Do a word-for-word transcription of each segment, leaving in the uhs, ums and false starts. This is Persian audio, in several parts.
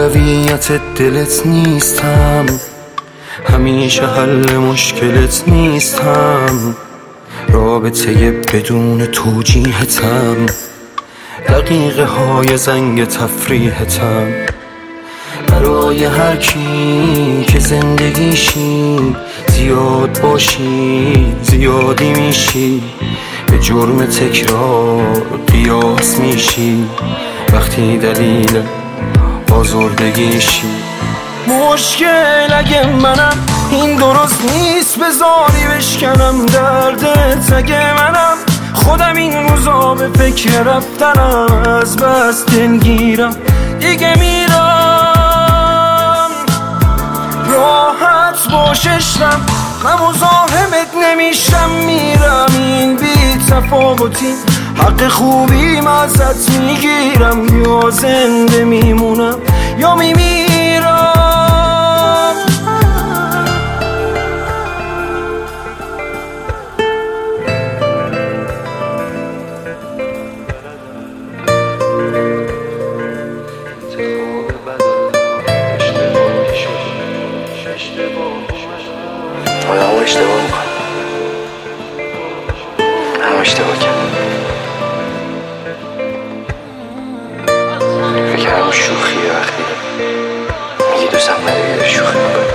اولویت دلت نیستم، همیشه حل مشکلت نیستم، رابطه بدون توجیهتم، دقیقه های زنگ تفریحتم. برای هر کی که زندگیشی زیاد باشی زیادی میشی، به جرم تکرار قیاس میشی وقتی دلیل آزردگیشی. مشکل اگه منم این درست نیست، بذاری بشکنم دردت اگه منم خودم این روزا به فکر رفتنم، از بس دلگیرم دیگه میرم. راحت باش عشقم، غم و زاحمت نمیشم، میرم این بی تفاوتی، حق خوبیم ازت میگیرم، یا زنده میمونم یا میمیرم. آدم ها اشتباه میکنن، هم اشتباه کردن، فکر همون شوخیه وقتی میگی دوستم نداری شوخی میکنی.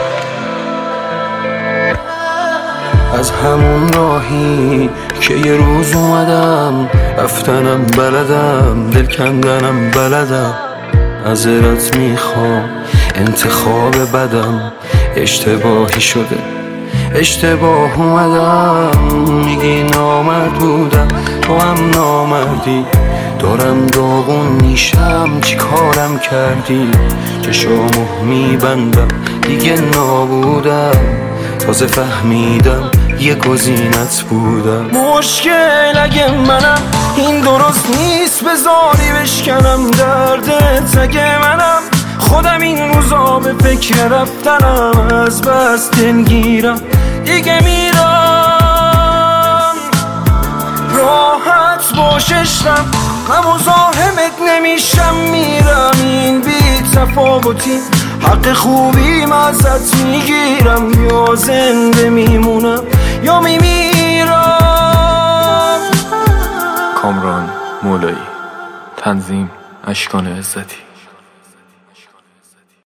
از همون راهی که یه روز اومدم رفتنم بلدم، دل کندنم بلدم، معذرت میخوام انتخاب بدم اشتباهی شده، اشتباه اومدم. میگی نامرد بودم تو هم نامردی، دارم داغون میشم چی کارم کردی، چشامو میبندم دیگه نابودم، تازه فهمیدم یه گزینت بودم. مشکل اگه منم این درست نیست، بذاری بشکنم دردت اگه منم خودم این روزا به فکر رفتنم، از بس دلگیرم دیگه میرم. راحت باش عشقم، غم و زاحمت نمیشم، میرم این بی تفاوتی، حق خوبیم ازت میگیرم، یا زنده میمونم یا میمیرم. کامران مولایی، تنظیم اشکان عزتی.